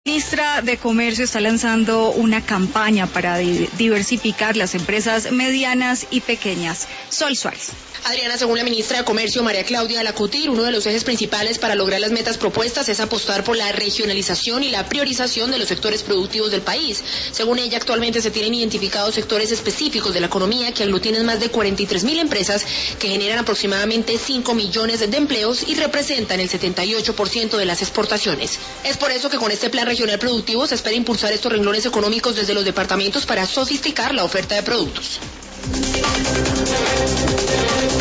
La ministra de Comercio está lanzando una campaña para diversificar las empresas medianas y pequeñas. Sol Suárez. Adriana, según la ministra de Comercio, María Claudia Lacutir, uno de los ejes principales para lograr las metas propuestas es apostar por la regionalización y la priorización de los sectores productivos del país. Según ella, actualmente se tienen identificados sectores específicos de la economía que aglutinan más de 43.000 empresas que generan aproximadamente 5 millones de empleos y representan el 78% de las exportaciones. Es por eso que con este plan regional productivo se espera impulsar estos renglones económicos desde los departamentos para sofisticar la oferta de productos.